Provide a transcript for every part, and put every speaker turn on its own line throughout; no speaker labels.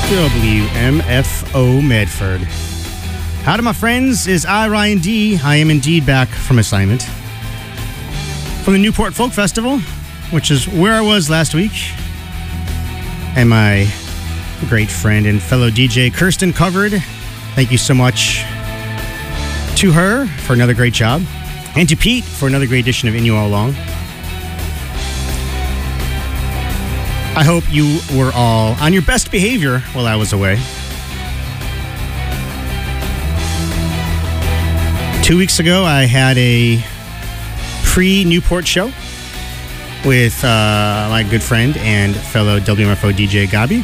WMFO Medford. Howdy, my friends. Is I, Ryan D. I am indeed back from assignment from the Newport Folk Festival, which is where I was last week. And my great friend and fellow DJ, Kirsten, covered. Thank you so much to her for another great job, and to Pete for another great edition of In You All Along. I hope you were all on your best behavior while I was away. 2 weeks ago, I had a pre-Newport show with my good friend and fellow WMFO DJ, Gabi.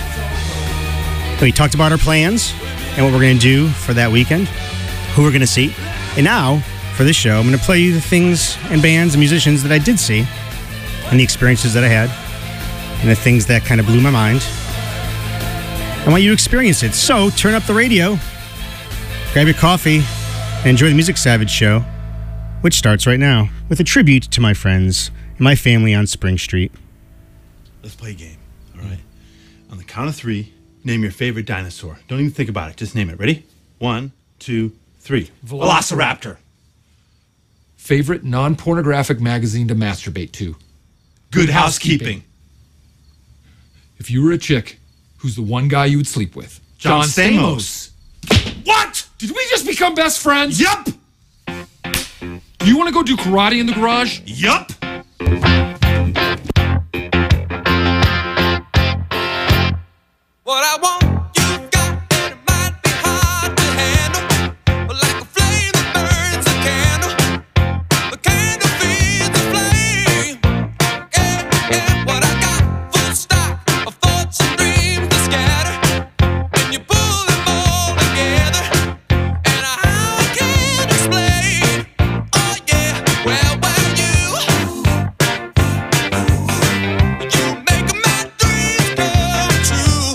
We talked about our plans and what we're going to do for that weekend, who we're going to see. And now, for this show, I'm going to play you the things and bands and musicians that I did see and the experiences that I had and the things that kind of blew my mind. I want you to experience it. So turn up the radio, grab your coffee, and enjoy the Music Savage show, which starts right now with a tribute to my friends and my family on Spring Street.
Let's play a game, all right? On the count of three, name your favorite dinosaur. Don't even think about it. Just name it. Ready? 1, 2, 3. Velociraptor.
Favorite non-pornographic magazine to masturbate to?
Good Housekeeping.
If you were a chick, who's the one guy you would sleep with?
John Stamos.
What? Did we just become best friends?
Yup.
You want to go do karate in the garage?
Yup.
What I want, you got, and it might be hard to handle, but like a flame that burns a candle, the candle feeds the flame. Yeah, what I got, full stock of thoughts and dreams to scatter, and you pull them all together, and how I can't explain. Oh yeah, well, you make my dreams come true.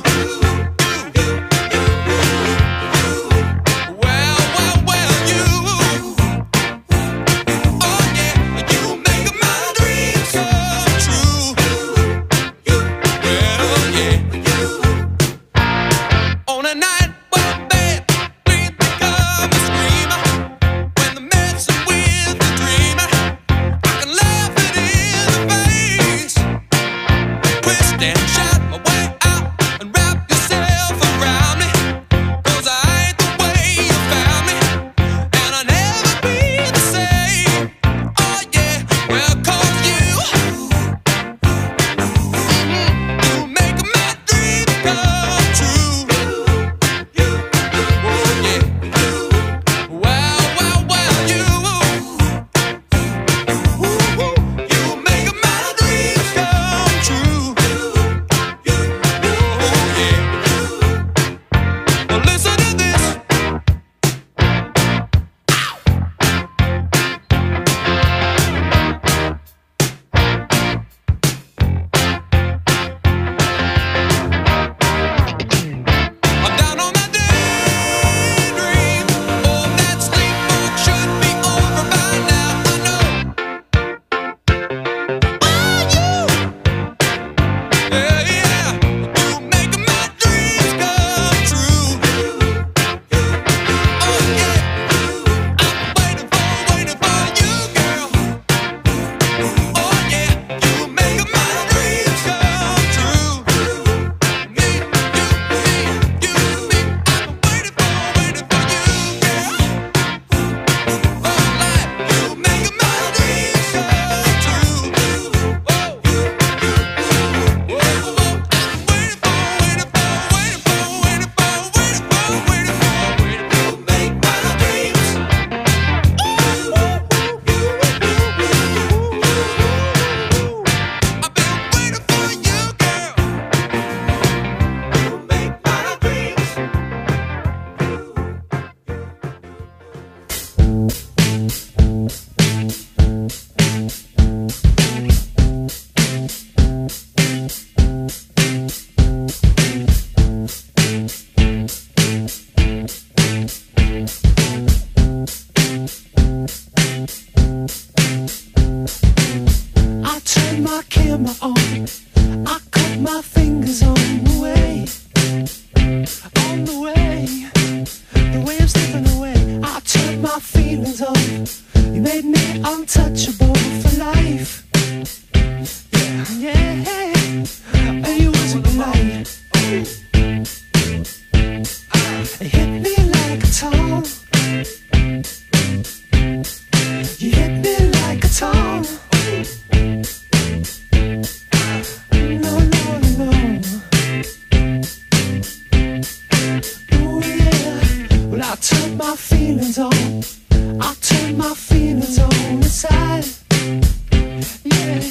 camera on. I cut my fingers on the way.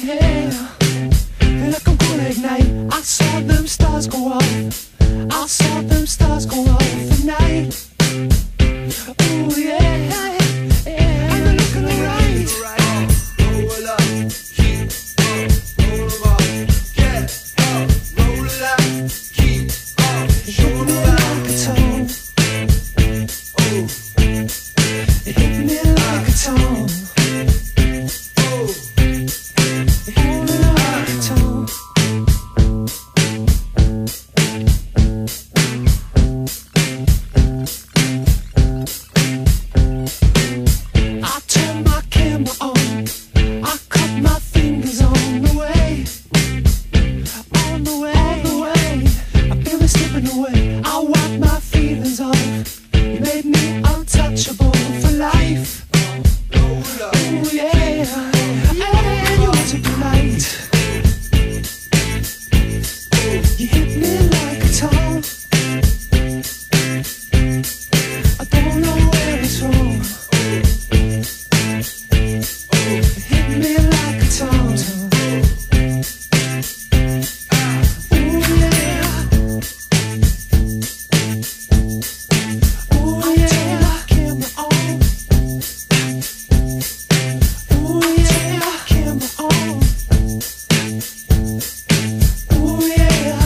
yeah. Like I'm gonna ignite. I saw them stars go off. I saw them stars go off at night. Ooh, yeah, yeah. And they're looking alright.
Roll up, keep up, roll up, get up, roll up, keep up,
Hit me like a tone. It hit me like a tone. It hit me like a tone. I turn my camera on. I cut my fingers on the way. On the way, on the way. I feel it slipping away. I wipe my feelings off. You made me untouchable for life. Ooh, yeah. And you was a delight. You hit me like a tone. I don't know where it's from. It hit me like a tone. Ooh, yeah. Ooh, yeah. Camera on. Ooh, yeah. Camera on. Ooh, yeah.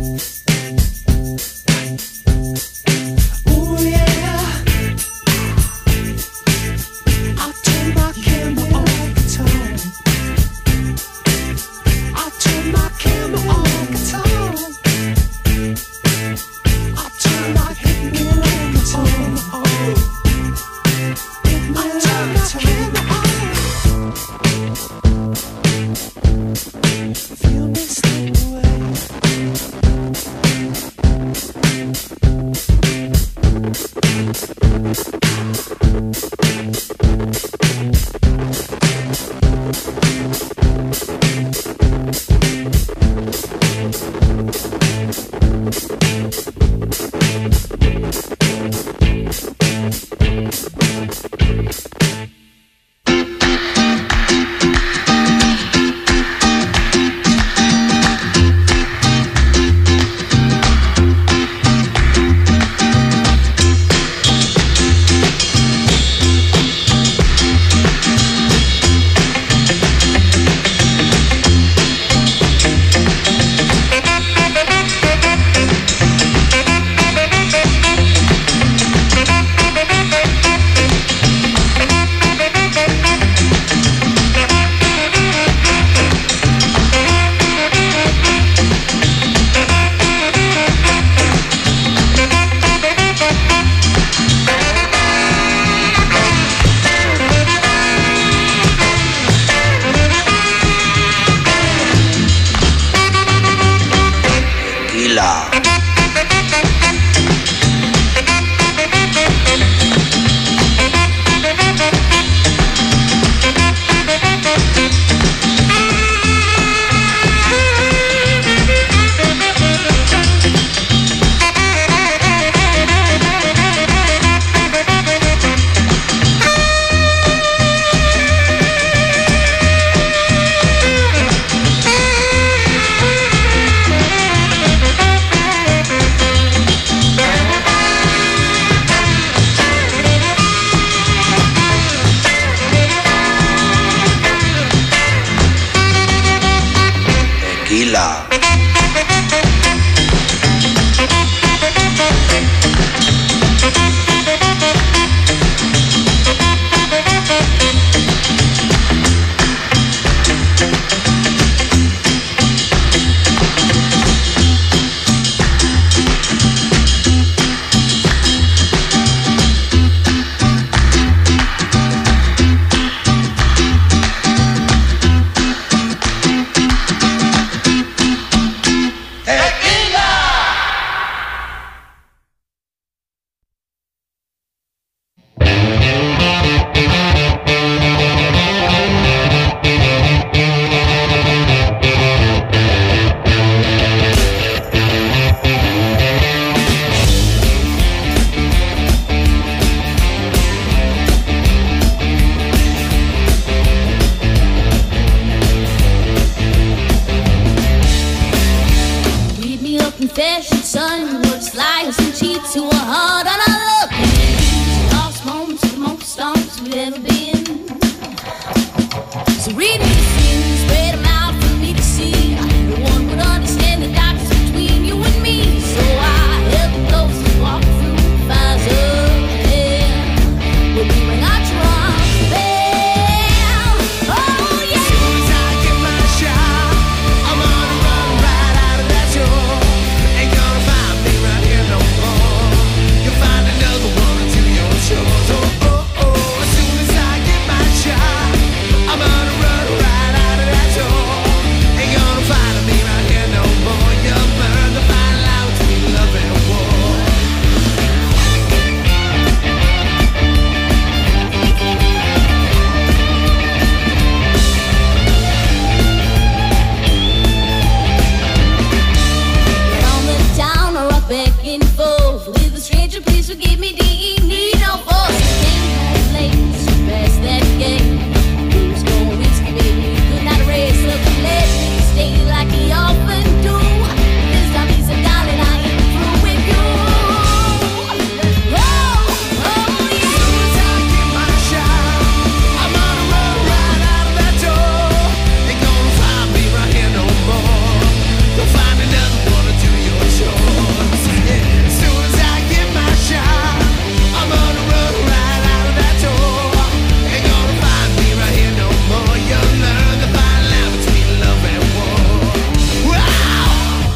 Ooh, yeah. I turn my camera on like a tone. I turn my camera on like a tone. I turn my hit me like a tone. Hit me like a tone. Feel me slip away.
confession, son. Works liars and cheats who are hard on our luck. Lost moments, the most storms we've ever been. So read me the sins, spread them out for me to see. No one would understand the darkness between you and me. So I held it close and walked through the fires of hell. We'll be bring our drums bell. Oh yeah.
As soon as I get my shot, I'm gonna run right out of that door. Ain't gonna find me right here no more. You'll find another one until you're sure. Oh, oh, oh. As soon as I get my shot, I'm gonna run right out of that door. Ain't gonna find me right here no more. You'll learn the fine line between love and war.
On the town or up back and forth with a stranger, please forgive me, need no force. Can't have late, past that game. Who's going whiskey, baby? Could not race, look and let me stay like he often do. This time he said, darling, I ain't through with you. Oh, oh, yeah.
As soon as I get my shot, I'm gonna run right out of that door. Ain't gonna find me right here no more. You'll find another one until you're sure. Yeah. As soon as I get my shot, I'm gonna run right out of that door. Ain't gonna find me right here no more. You'll learn the fine line between love and war. Wow!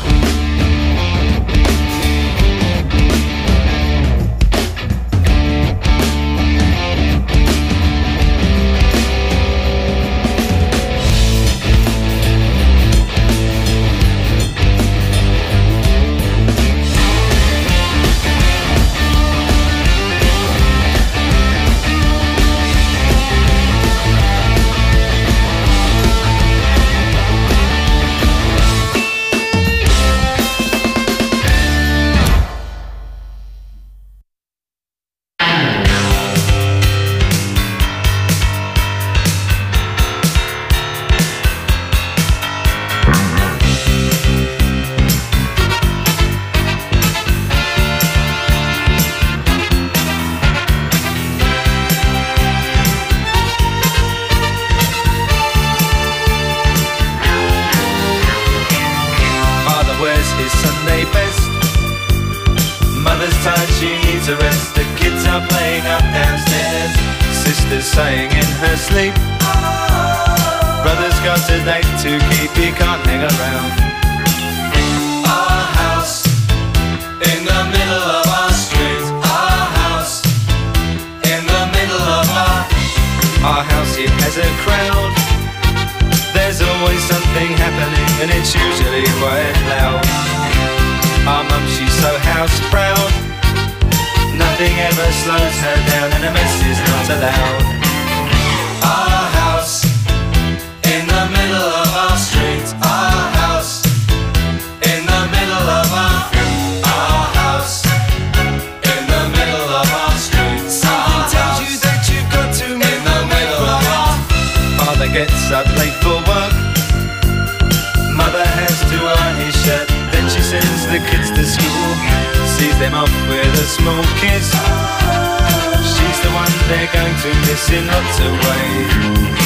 Father wears his Sunday best. Mother's tired, she needs a rest. The kids are playing up downstairs. Sister's sighing in her sleep. Brother's got a date to keep, he can't hang around. Our house in the middle of our street. Our house in the middle of our house, it has a crowd. There's always something happening and it's usually quite loud. Our mum, she's so house proud. Nothing ever slows her down and a mess is not allowed. Our house in the middle of our street. Our house in the middle of our house in the middle of our street. Something tells you that you've got to in the middle of our. Father gets up late for work. Mother has to iron his shirt. Then she sends the kids to school. Sees them off with a small kiss. She's the one they're going to miss in lots of ways.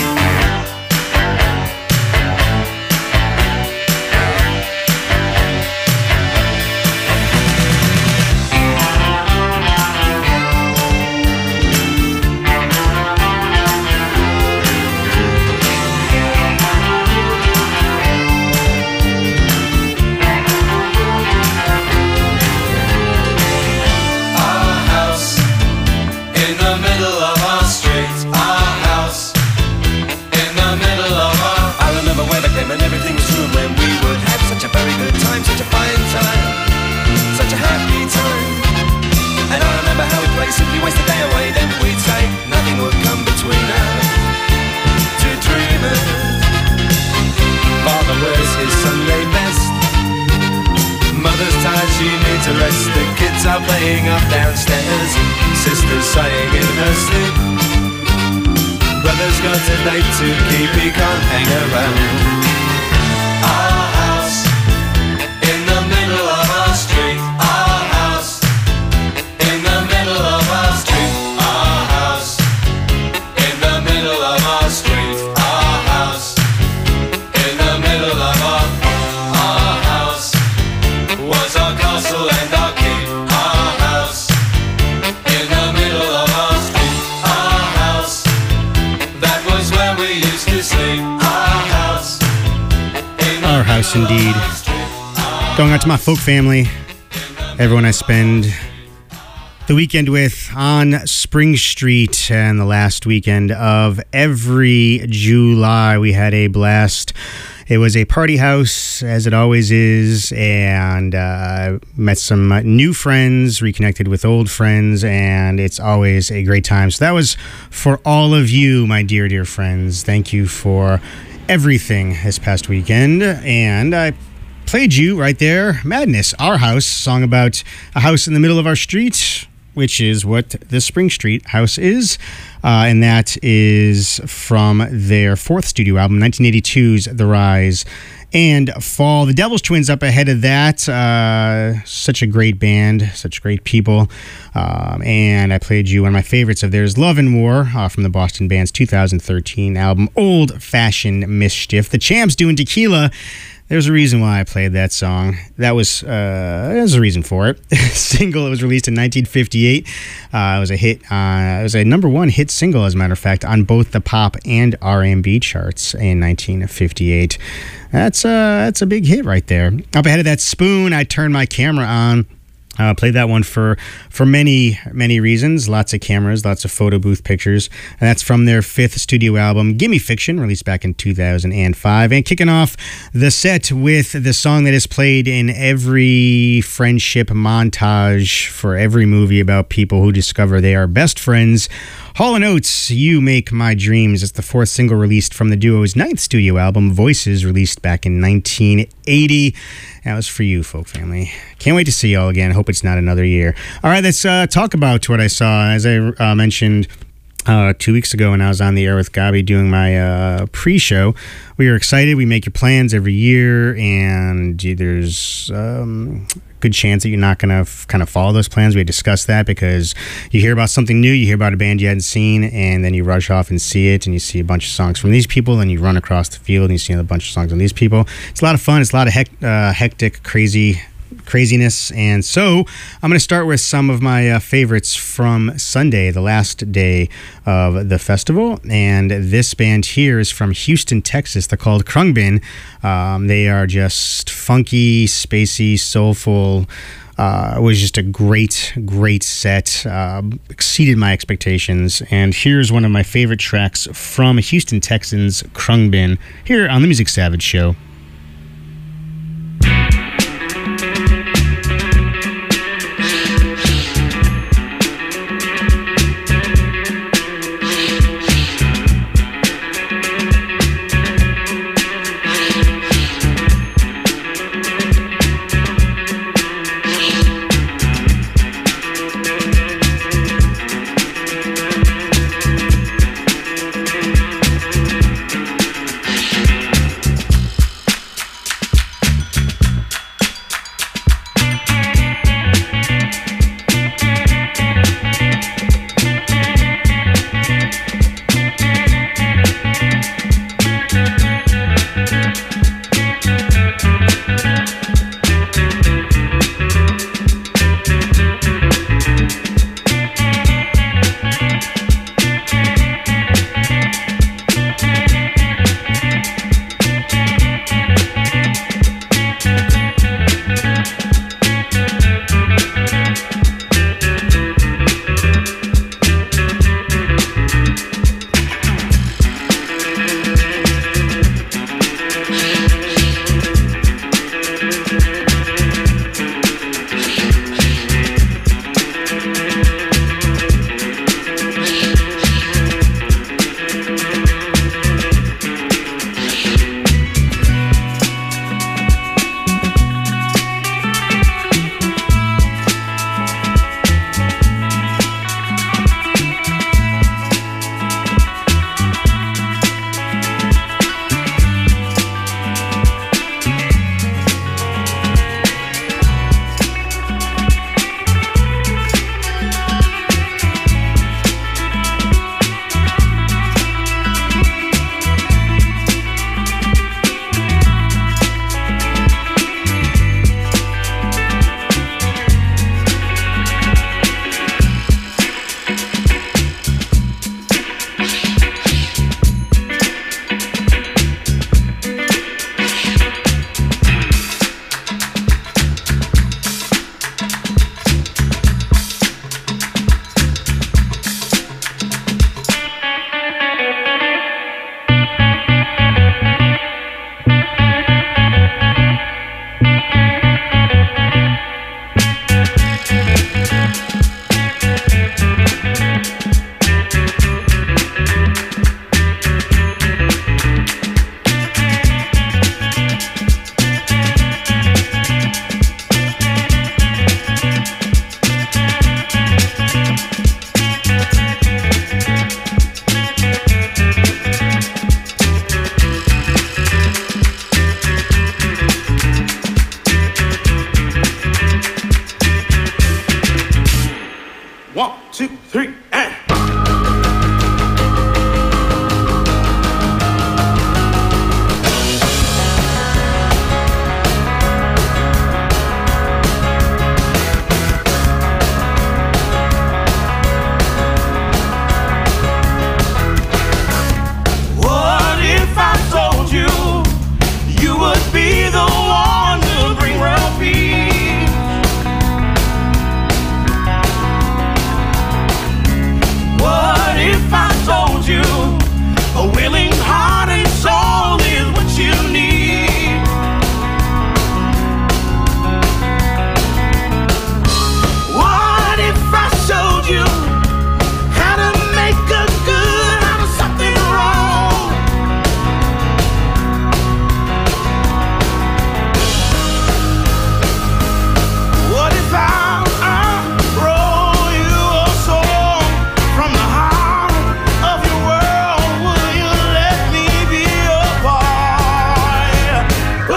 And everything was true when we would have such a very good time, such a fine time, such a happy time. And I remember how we'd play, simply waste the day away. Then we'd say nothing would come between us, two dreamers. Father wears his Sunday best. Mother's tired, she needs a rest. The kids are playing up downstairs. Sister's sighing in her sleep. Brother's got a date to keep, he can't hang around. Our house in the middle of our
Our house, indeed. Going out to my folk family, everyone I spend the weekend with on Spring Street, and the last weekend of every July. We had a blast. It was a party house, as it always is, and met some new friends, reconnected with old friends, and it's always a great time. So that was for all of you, my dear, dear friends. Thank you for everything this past weekend, and I played you right there, Madness, Our House, song about a house in the middle of our street, which is what the Spring Street house is. And that is from their fourth studio album, 1982's The Rise and Fall. The Devil's Twins up ahead of that. Such a great band, such great people. And I played you one of my favorites of theirs, Love and War, from the Boston Band's 2013 album, Old Fashioned Mischief. The Champs doing Tequila. There's a reason why I played that song. There's a reason for it. Single, it was released in 1958. It was a hit. It was a number one hit single, as a matter of fact, on both the pop and R&B charts in 1958. That's a big hit right there. Up ahead of that, Spoon, I Turned My Camera On. Played that one for many, many reasons. Lots of cameras, lots of photo booth pictures. And that's from their fifth studio album, Gimme Fiction, released back in 2005. And kicking off the set with the song that is played in every friendship montage for every movie about people who discover they are best friends. Hall & Oates, You Make My Dreams. It's the fourth single released from the duo's ninth studio album, Voices, released back in 1980. That was for you, folk family. Can't wait to see y'all again. Hope it's not another year. All right, let's talk about what I saw. As I mentioned 2 weeks ago when I was on the air with Gabi doing my pre-show, we were excited. We make your plans every year, and there's good chance that you're not going to kind of follow those plans. We discussed that because you hear about something new, you hear about a band you hadn't seen, and then you rush off and see it, and you see a bunch of songs from these people, and you run across the field and you see a bunch of songs from these people. It's a lot of fun. It's a lot of hectic, craziness. And so I'm going to start with some of my favorites from Sunday, the last day of the festival. And this band here is from Houston, Texas. They're called Khruangbin. They are just funky, spacey, soulful. It was just a great set. Exceeded my expectations. And here's one of my favorite tracks from Houston Texans, Khruangbin, here on the Music Savage Show.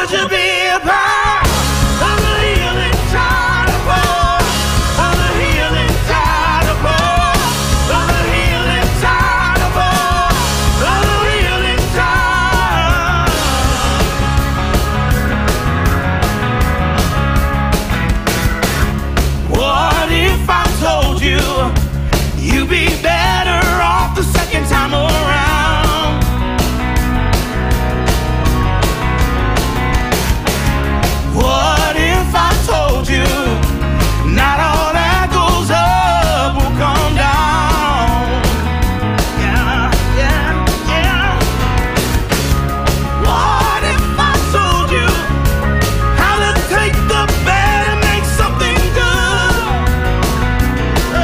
Would you be a part of the healing tide of war? Of the healing tide of war? Of the healing tide of war? Of the healing tide? What if I told you you'd be better off the second time around? What if I told you not all that goes up will come down? Yeah, yeah, yeah. What if I told you how to take the bad and make something good? Oh,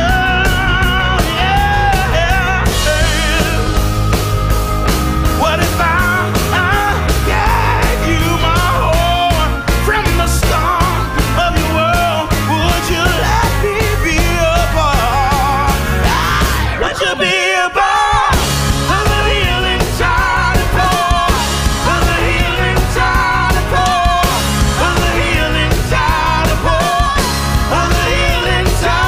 yeah, yeah. What if I gave you my heart from the start of your world? Would you let me be a part? Would you be a part of the healing tide of war? Of the healing tide of war? Of the healing tide of war? Of the healing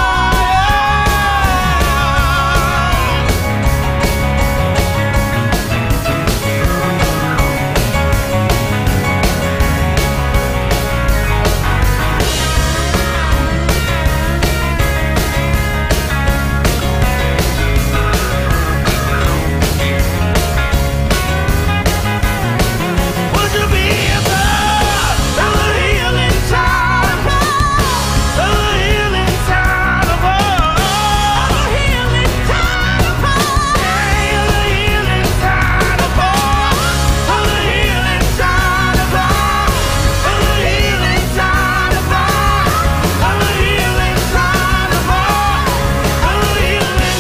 Would you be a part of the healing tide of war? Of the healing tide of war? Of the healing tide of war? Yeah, the healing tide of war. Of the healing tide of war. Of the healing tide of war. Of the healing tide of war. Of the healing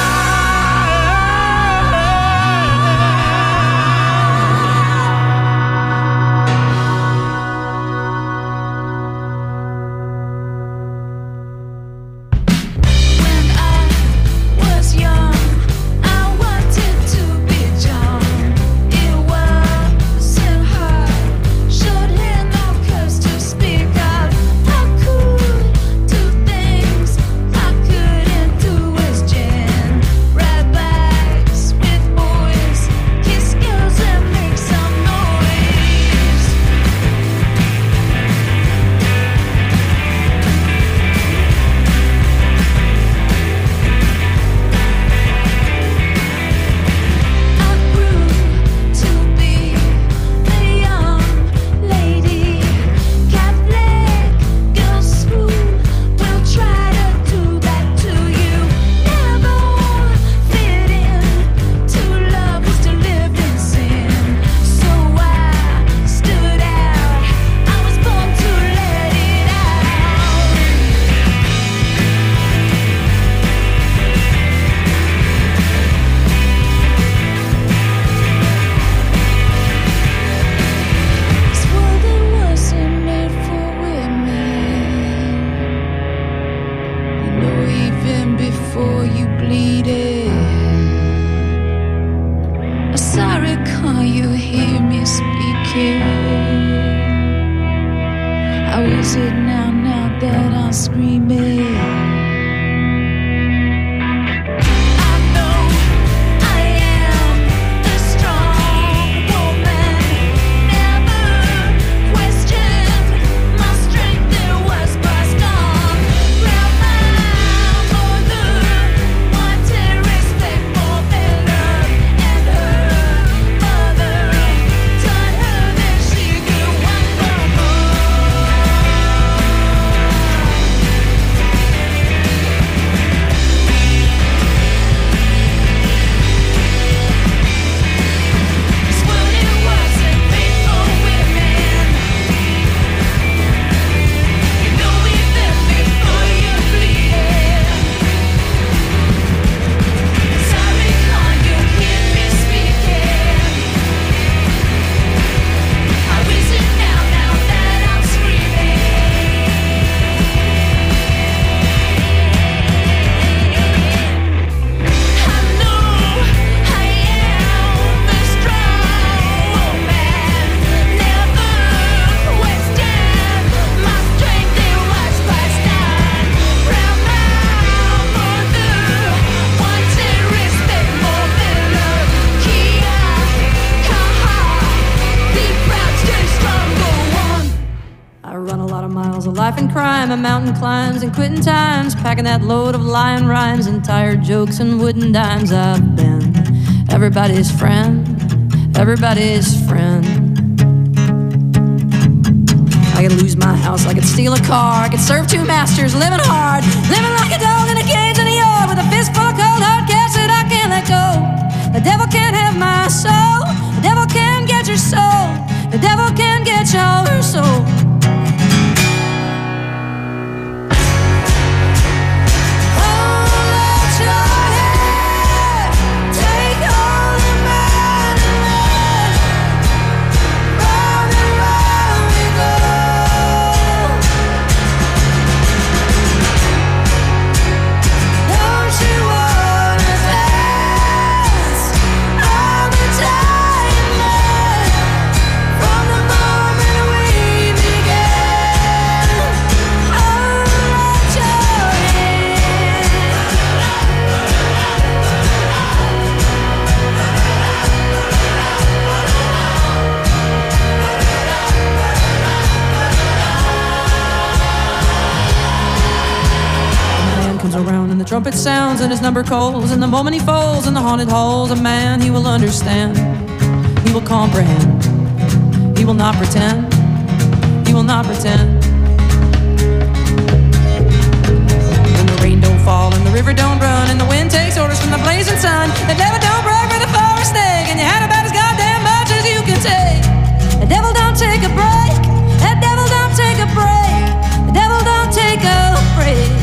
When I was young, I wanted to be John. It wasn't hard, showed him no curse to speak of. I could do things I couldn't do as Jen. Ride bikes with boys, kiss girls and make some noise. I grew to be a young lady, Catholic girls' school will try to do that to you. Never fit in, to love was to live in sin. So I stood out, I was born to let it out. This world it wasn't made for women. You know, even before you bleed it. Sorry, can't you hear me speaking? How is it now that I'm screaming? I know I am the strong woman. Never questioned my strength, it was passed on. Grab my mother, wanted respect for better, and her mother taught her that she could want for more.
lot of miles of life and crime, and mountain climbs and quitting times, packing that load of lying rhymes and tired jokes and wooden dimes. I've been everybody's friend, everybody's friend. I could lose my house, I could steal a car, I could serve two masters, living hard, living like a dog in a cage in a yard, with a fistful of cold hard cash that I can't let go. The devil can't have my soul, the devil can get your soul, the devil can get your soul. Around and the trumpet sounds and his number calls, and the moment he falls in the haunted halls, a man he will understand, he will comprehend, he will not pretend, he will not pretend. When the rain don't fall and the river don't run and the wind takes orders from the blazing sun, the devil don't brag for the forest snake, and you had about as goddamn much as you can take. The devil don't take a break, the devil don't take a break, the devil don't take a break.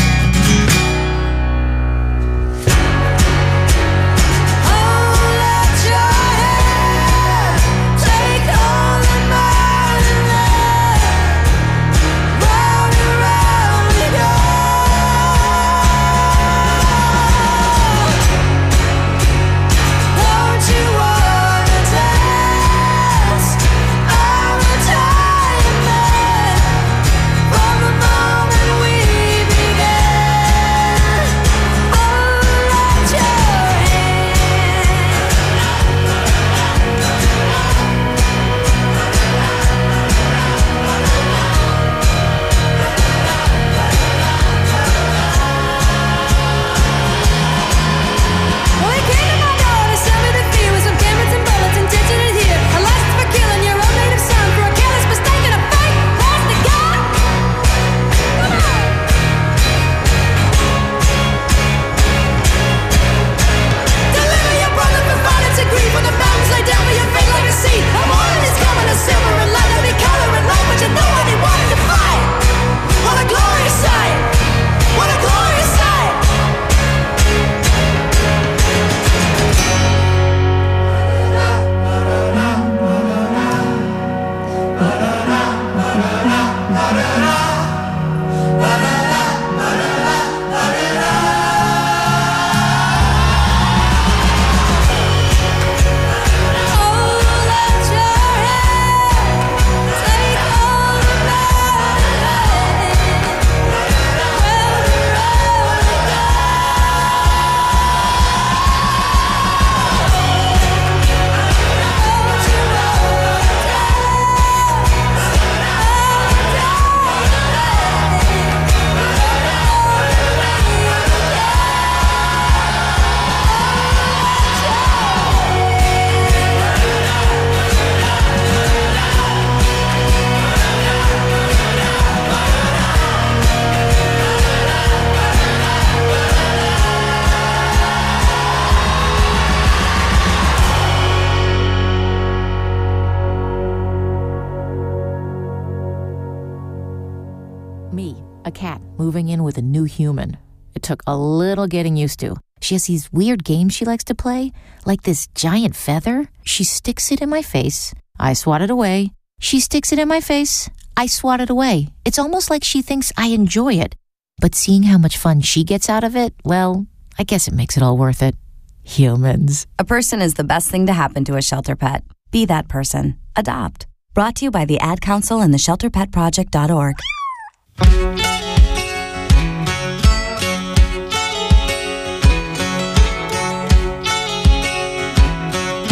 Moving in with a new human. It took a little getting used to. She has these weird games she likes to play, like this giant feather. She sticks it in my face. I swat it away. She sticks it in my face. I swat it away. It's almost like she thinks I enjoy it. But seeing how much fun she gets out of it, well, I guess it makes it all worth it. Humans.
A person is the best thing to happen to a shelter pet. Be that person. Adopt. Brought to you by the Ad Council and the ShelterPetProject.org.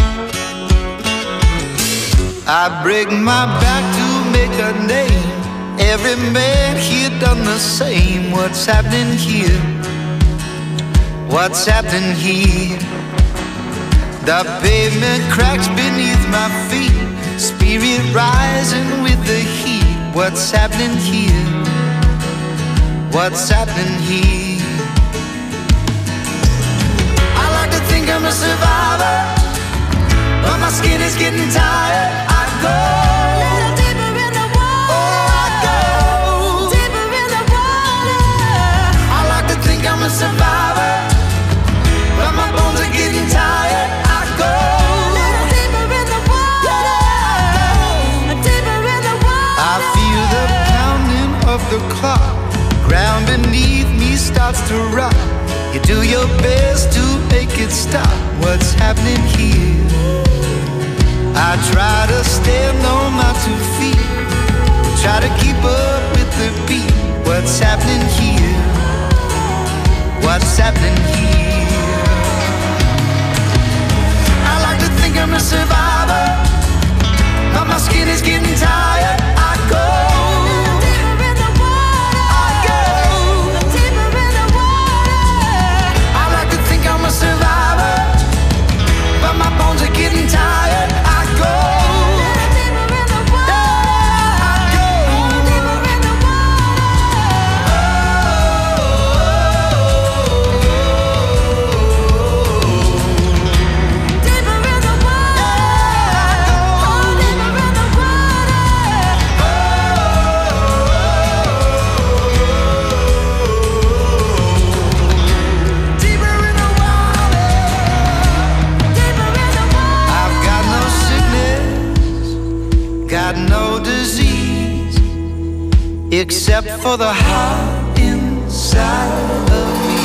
I break my back to make a name Every man here done the same. What's happening here? What's happening here? The pavement cracks beneath my feet, spirit rising with the heat. What's happening here? What's happening here? I like to think I'm a survivor, but my skin is getting tired. I go a little deeper in the water. Oh, I go deeper in the water. I like to think I'm a survivor, but my bones are getting tired. I go a little deeper in the water. Deeper in the water. I feel the pounding of the clock. Ground beneath me starts to rock. You do your best to make it stop. What's happening here? I try to stand on my 2 feet, try to keep up with the beat. What's happening here? What's happening here? I like to think I'm a survivor, but my skin is getting tired. I go deeper in the water. I go deeper in the water. I like to think I'm a survivor, but my bones are getting tired. I go deeper in the water. I go deeper in the deeper in the water. Oh, deeper in the water. Deeper in the water. Deeper in the water. I've got no sickness, got no disease, except for the heart inside of me.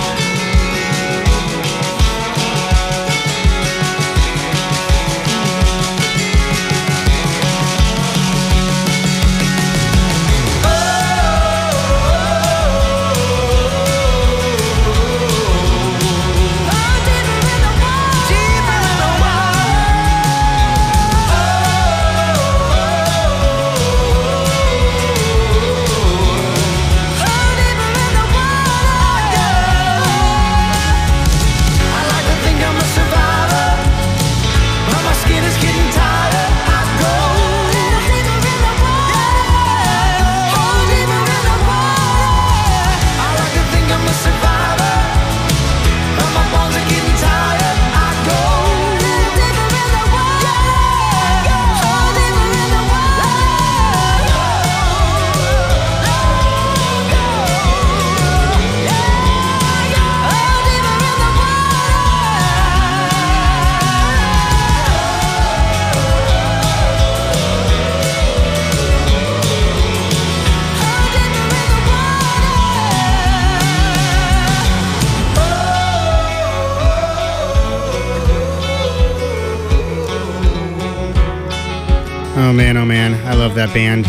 Oh man, I love that band.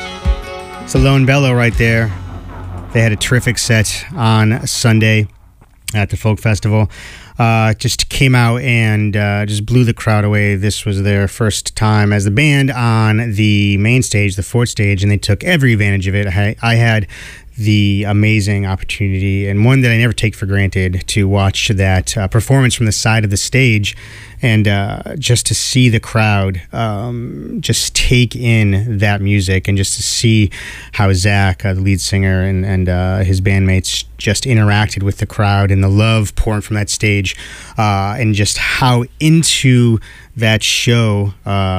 It's a Lone Bellow right there. They had a terrific set on Sunday at the Folk Festival. Just came out and just blew the crowd away. This was their first time as the band on the main stage, the Fort stage, and they took every advantage of it. I had the amazing opportunity, and one that I never take for granted, to watch that performance from the side of the stage, and just to see the crowd just take in that music, and just to see how Zach, the lead singer, and his bandmates just interacted with the crowd, and the love pouring from that stage, and just how into that show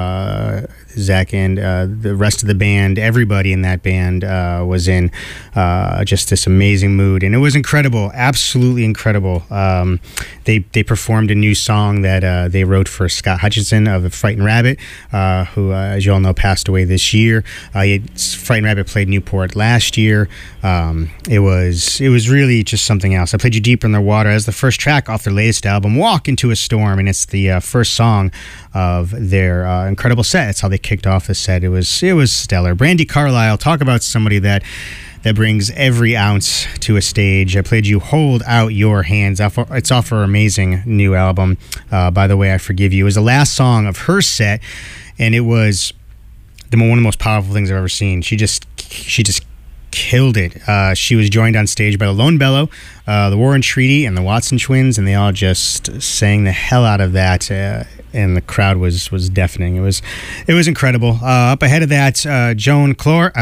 Zach and the rest of the band, everybody in that band was in just this amazing mood, and it was incredible, absolutely incredible. They performed a new song that they wrote for Scott Hutchinson of Frightened Rabbit, who, as you all know, passed away this year. Frightened Rabbit played Newport last year. It was really just something else. I played You Deeper in the Water as the first track off their latest album, Walk Into a Storm, and it's the first song of their incredible set. It's how they kicked off the set. It was stellar. Brandi Carlile, talk about somebody that brings every ounce to a stage. I played you Hold Out Your Hands. It's off her amazing new album, By the Way I Forgive You. It was the last song of her set, and it was one of the most powerful things I've ever seen. She just she just killed it. She was joined on stage by the Lone Bellow, the Warren Treaty, and the Watson Twins, and they all just sang the hell out of that. And the crowd was deafening. It was incredible. Up ahead of that, Jen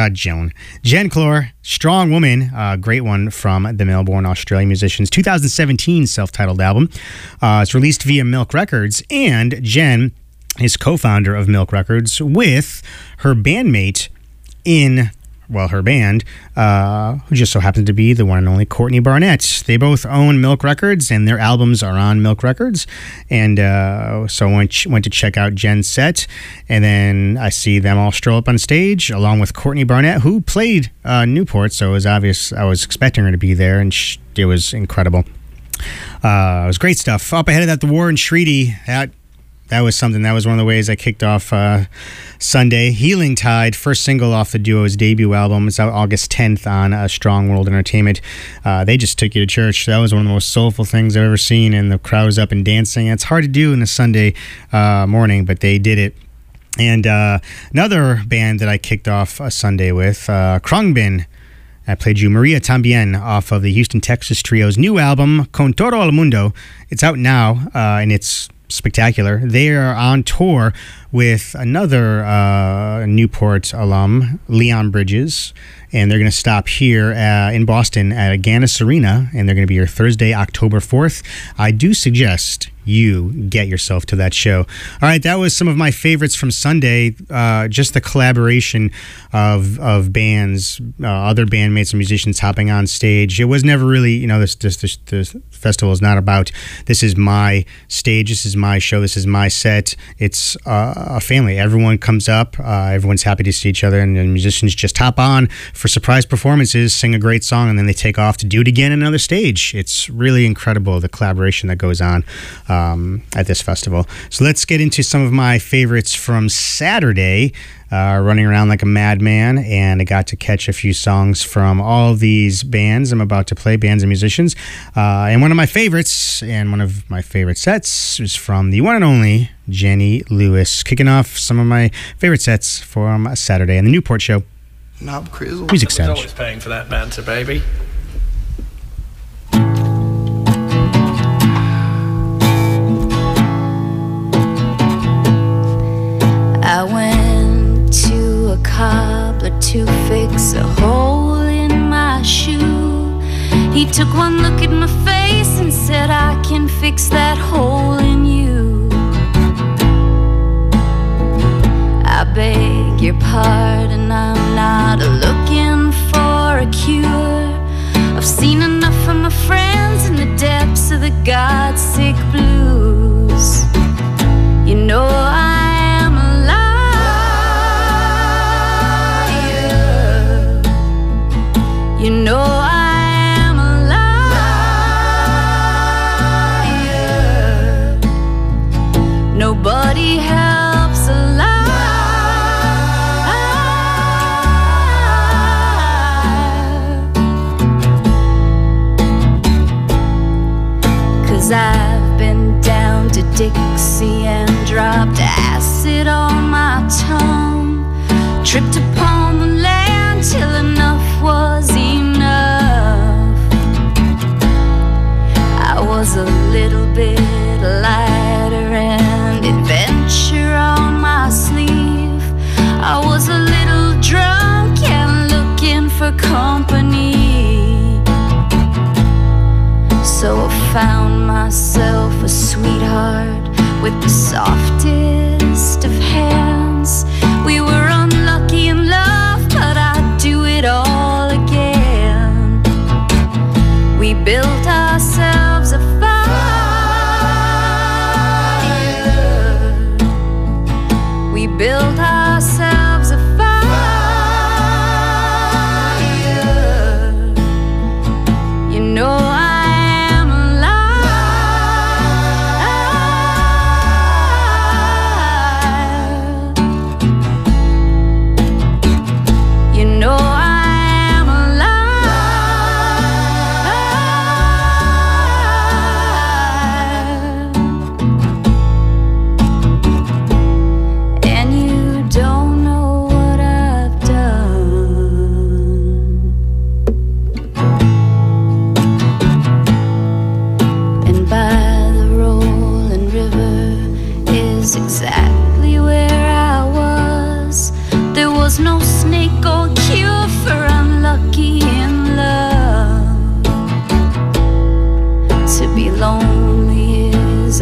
Clore, Strong Woman, great one from the Melbourne, Australian musicians. 2017 self-titled album. It's released via Milk Records, and Jen is co-founder of Milk Records with her bandmate in her band, who just so happens to be the one and only Courtney Barnett. They both own Milk Records, and their albums are on Milk Records. And so I went to check out Jen's set, and then I see them all stroll up on stage, along with Courtney Barnett, who played Newport, so it was obvious I was expecting her to be there, and it was incredible. It was great stuff. Up ahead of that, the Warren Treaty, that was something. That was one of the ways I kicked off Sunday. Healing Tide, first single off the duo's debut album. It's out August 10th on Strong World Entertainment. They just took you to church. That was one of the most soulful things I've ever seen, and the crowd was up and dancing. It's hard to do in a Sunday morning, but they did it. And another band that I kicked off a Sunday with, Khruangbin. I played you Maria Tambien off of the Houston, Texas Trio's new album, Con Todo el Mundo. It's out now, and it's spectacular. They are on tour with another Newport alum, Leon Bridges, and they're going to stop here in Boston at Agganis Arena, and they're going to be here Thursday, October 4th. I do suggest you get yourself to that show. All right, that was some of my favorites from Sunday. Just the collaboration of bands, other bandmates and musicians hopping on stage. It was never really, this festival is not about, this is my stage, this is my show, this is my set. It's a family. Everyone comes up, everyone's happy to see each other, and the musicians just hop on for surprise performances, sing a great song, and then they take off to do it again on another stage. It's really incredible, the collaboration that goes on at this festival. So let's get into some of my favorites from Saturday. Running around like a madman, and I got to catch a few songs from all these bands I'm about to play, bands and musicians. And one of my favorites, and one of my favorite sets, is from the one and only Jenny Lewis, kicking off some of my favorite sets from Saturday on the Newport Show.
Knob Crizzle.
Music
I was
Savage.
always paying for that banter, baby.
I went to a cobbler to fix a hole in my shoe. He took one look at my face and said, I can fix that hole in you. I beg your pardon, I'm not looking for a cure. I've seen enough of my friends in the depths of the God-sick blues. You know I am a liar. You know I am a liar. Nobody helps a liar. 'Cause I've been down to Dixie and dropped acid on my tongue, tripped upon the land till enough was enough. I was a little bit lighter and adventure on my sleeve. I was a little drunk and looking for company. So I found myself a sweetheart with the softest of hands. We were unlucky in love, but I'd do it all again. We built ourselves a fire. We built ourselves a fire. You know I am a liar.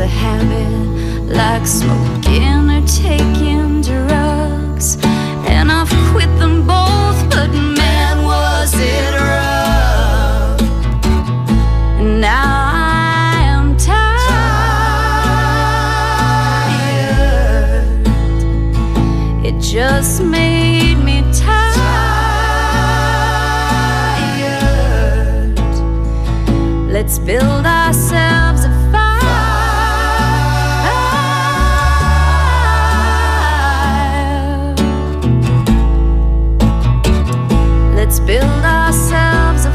a habit, like smoking or taking drugs. And I've quit them both, but man, was it rough. And now I am tired. It just made me tired. Let's build ourselves a fire. Let's build ourselves a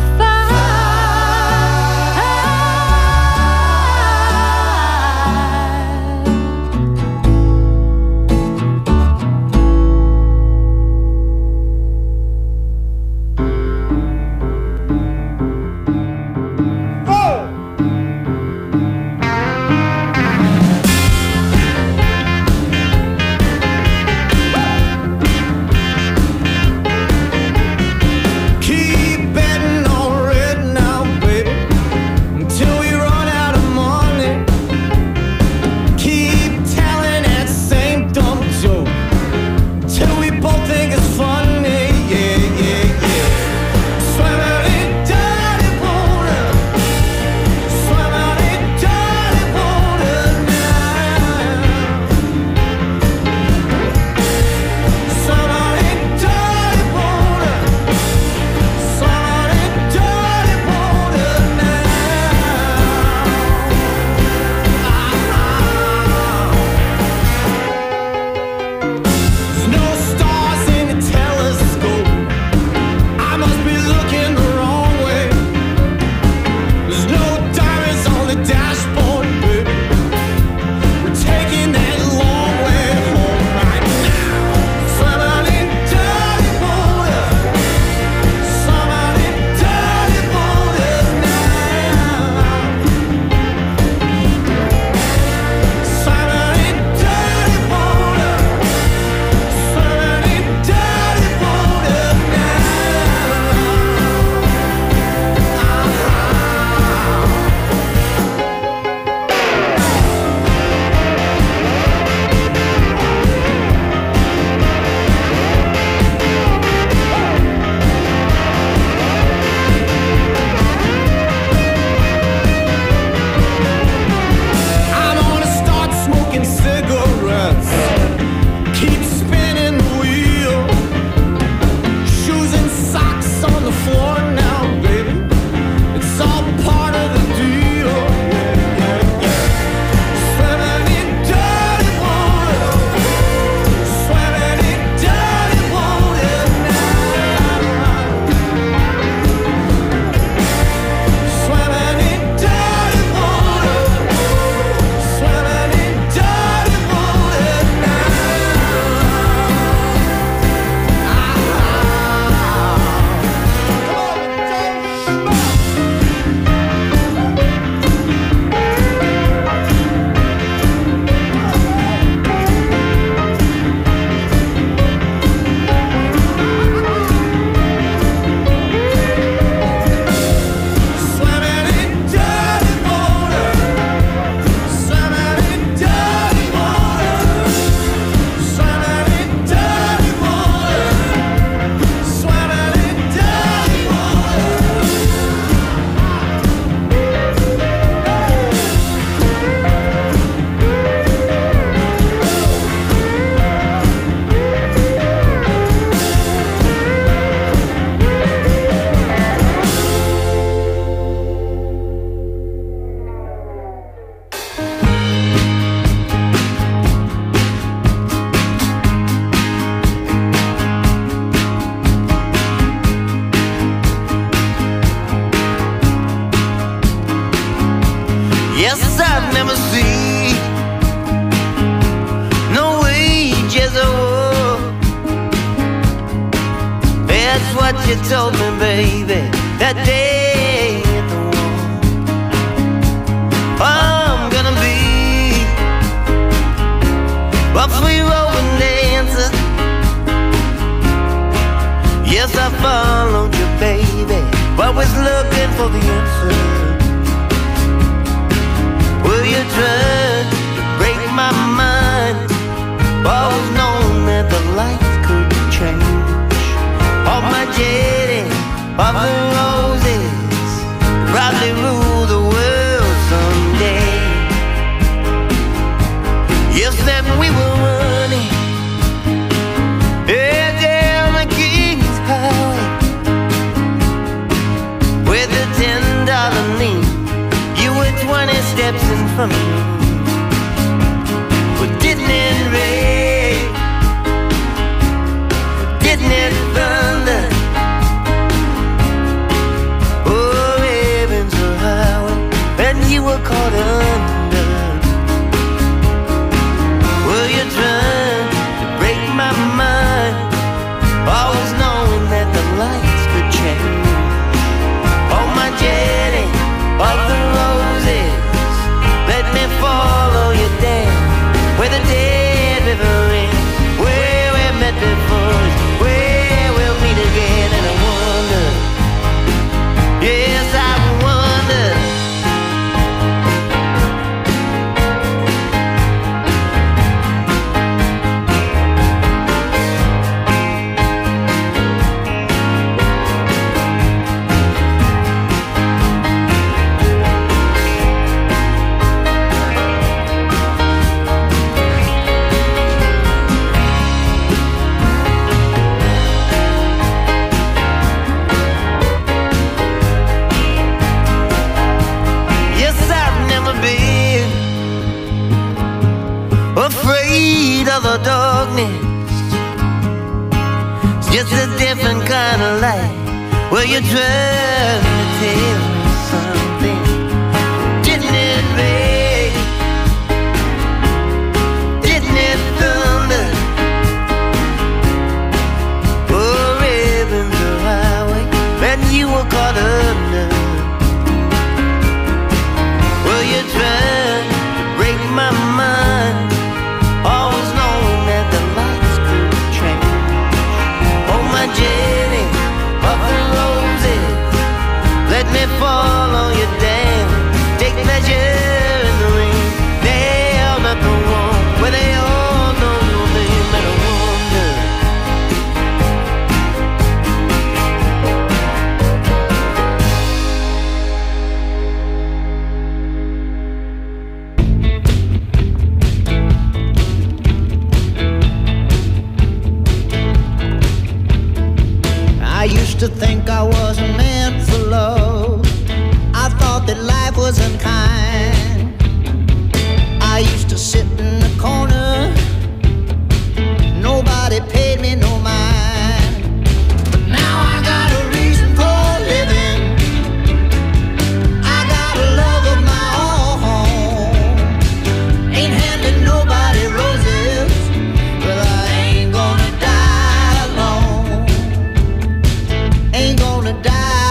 what you told me, baby, that day at the wall. I'm gonna be a free rolling dancer. Yes, I followed you, baby, but was looking for the answer. Will you tried to break my mind. Always known that the lights could change. All my jaded of the roses probably rule the world someday. Yes, then we were running down the King's Highway with a $10 lean. You were 20 steps in front of me. But didn't it rain? Didn't it thunder? Oh, heavens a highway, and you were caught under. Well, you're trying to break my mind, always knowing that the lights could change. Oh, my Jenny of the roses, let me follow you down where the dead river ends, where we met before, where we'll meet again. And I wonder, yes, I wonder, yes, I've never been afraid of the darkness. It's just a different kind of light. Well, you're trying to tell me something. Didn't it rain? Didn't it thunder? Oh, heavens a highway, and you were caught under. Well, you're trying to break my mind, always knowing that the lights could change. Oh, my Jenny of the roses, let me follow you down. Take pleasure in the rain. They all not the one where they all know your name. And I wonder, I used to think I wasn't meant for love. I thought that life was unkind. I used to sit in the corner, nobody paid me no mind. But now I got a reason for living. I got a love of my own. Ain't handing nobody roses, but I ain't gonna die alone. Ain't gonna die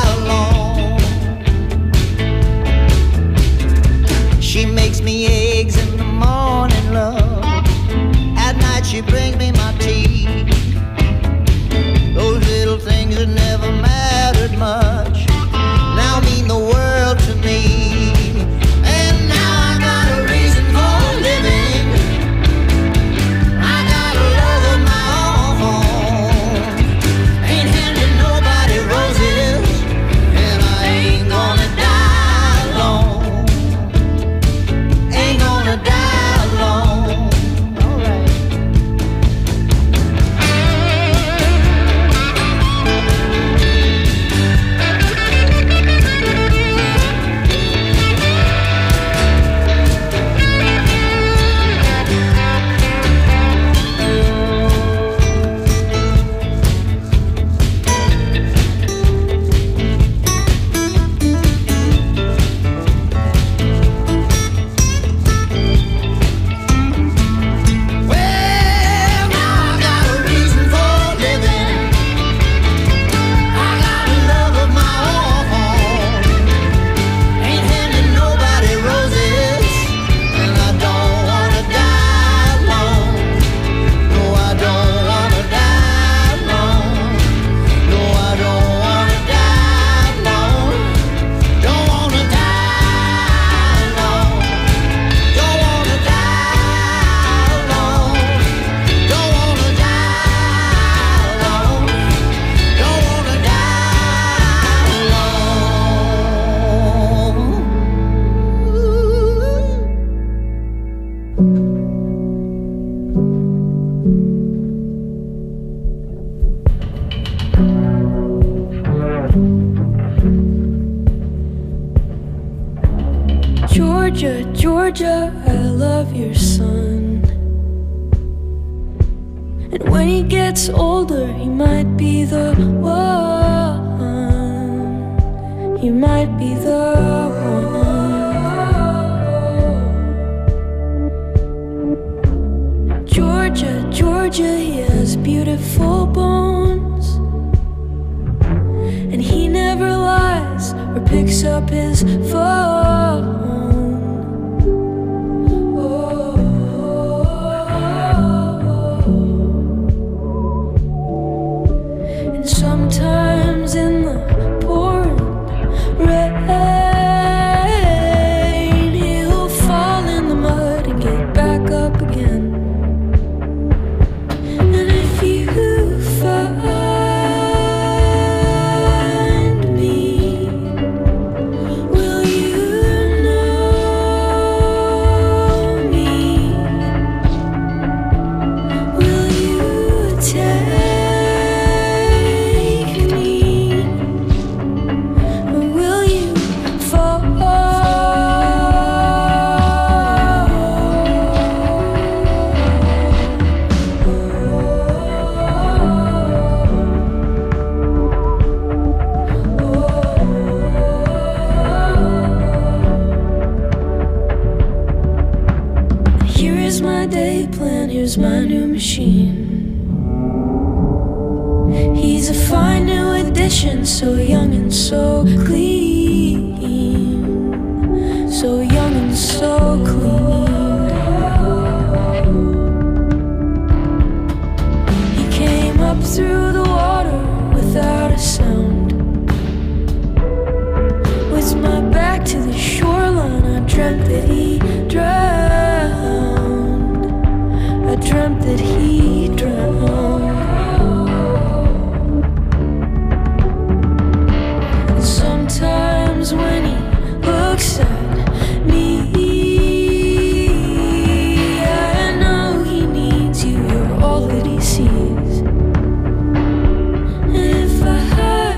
Georgia, Georgia, I love your son. And when he gets older, he might be the one. He might be the one. Georgia, Georgia, he has beautiful bones. And he never lies or picks up his phone. And sometimes in the pouring rain, he'll fall in the mud and get back up again. And if you find me, will you know me? Will you take me? Or will you fall? Here is my day plan, here's my new machine. He's a fine new addition, so young and so clean. So young and so clean. He came up through the water without a sound. With my back to the shoreline, I dreamt that he drowned. I dreamt that he drowned. And sometimes when he looks at me, I know he needs you. You're all that he sees. And if I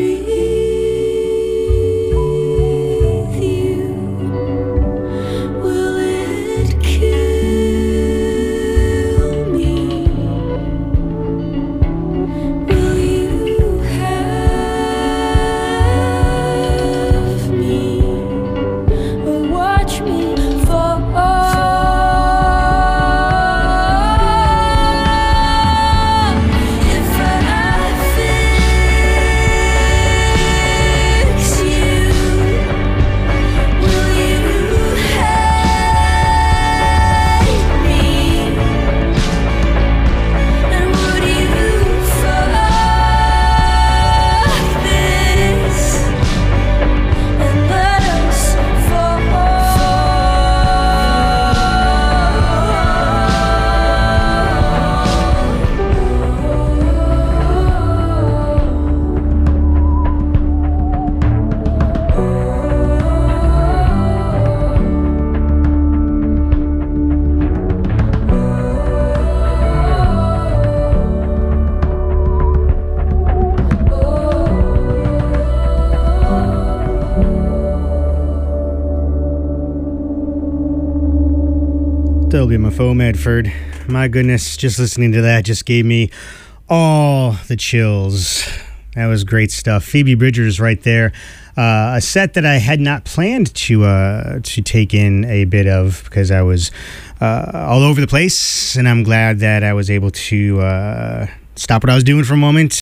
breathe you, will it kill me? Will you have me or watch me fall? If I fix you, will you hate me? And would you fuck this and let us fall?
WMFO Medford. My goodness, just listening to that just gave me all the chills. That was great stuff. Phoebe Bridgers right there. A set that I had not planned to take in a bit of because I was all over the place, and I'm glad that I was able to stop what I was doing for a moment